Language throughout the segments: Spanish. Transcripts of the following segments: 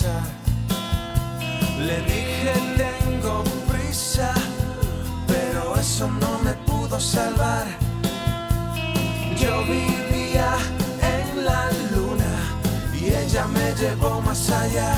regresar. Le dije tengo prisa, pero eso no me pudo salvar. Yo vivía en la luna y ella me llevó más allá.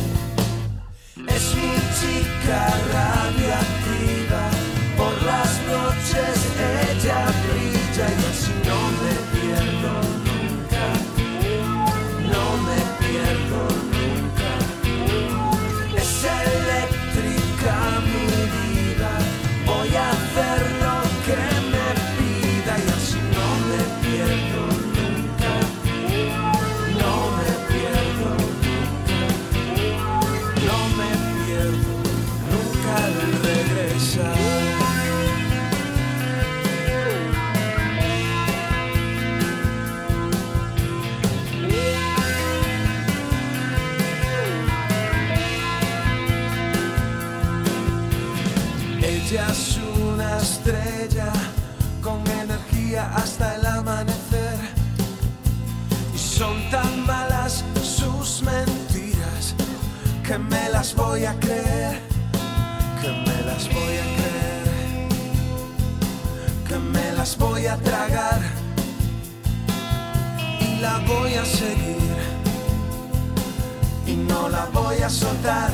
Es mi chica radiactiva, por las noches ella brilla y así no me pierdo nunca, no me pierdo nunca. Es eléctrica mi vida, voy a hacer lo que me pida y así no me pierdo nunca, no me pierdo nunca, no me pierdo nunca al regresar. Ella es una estrella con energía hasta el amanecer. Y son tan malas sus mentiras que me las voy a creer, que me las voy a creer, que me las voy a tragar y la voy a seguir y no la voy a soltar.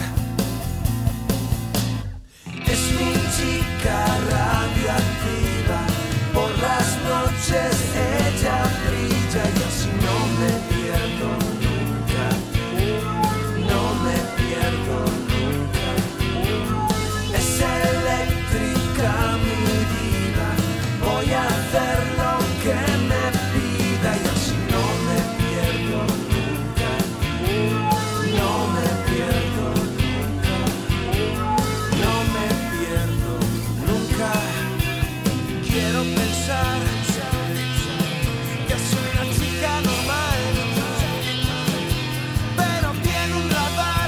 Es mi chica radiactiva, por las noches ella brilla y así no me pierdo nunca, no me pierdo nunca. Es eléctrica mi vida, voy a hacer lo que me pida y así no me pierdo nunca, no me pierdo nunca, no me pierdo nunca. Quiero pensar que soy una chica normal, pero tiene un radar,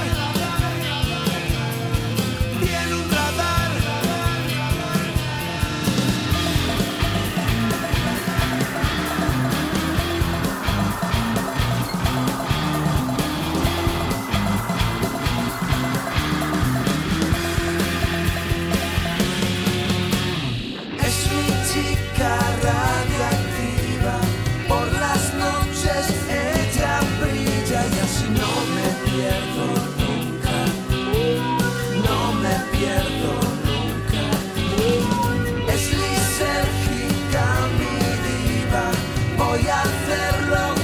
tiene un radar. Es mi chica radiactiva, por las noches ella brilla y así no me pierdo nunca, no me pierdo nunca. Es lisérgica mi diva, voy a hacerlo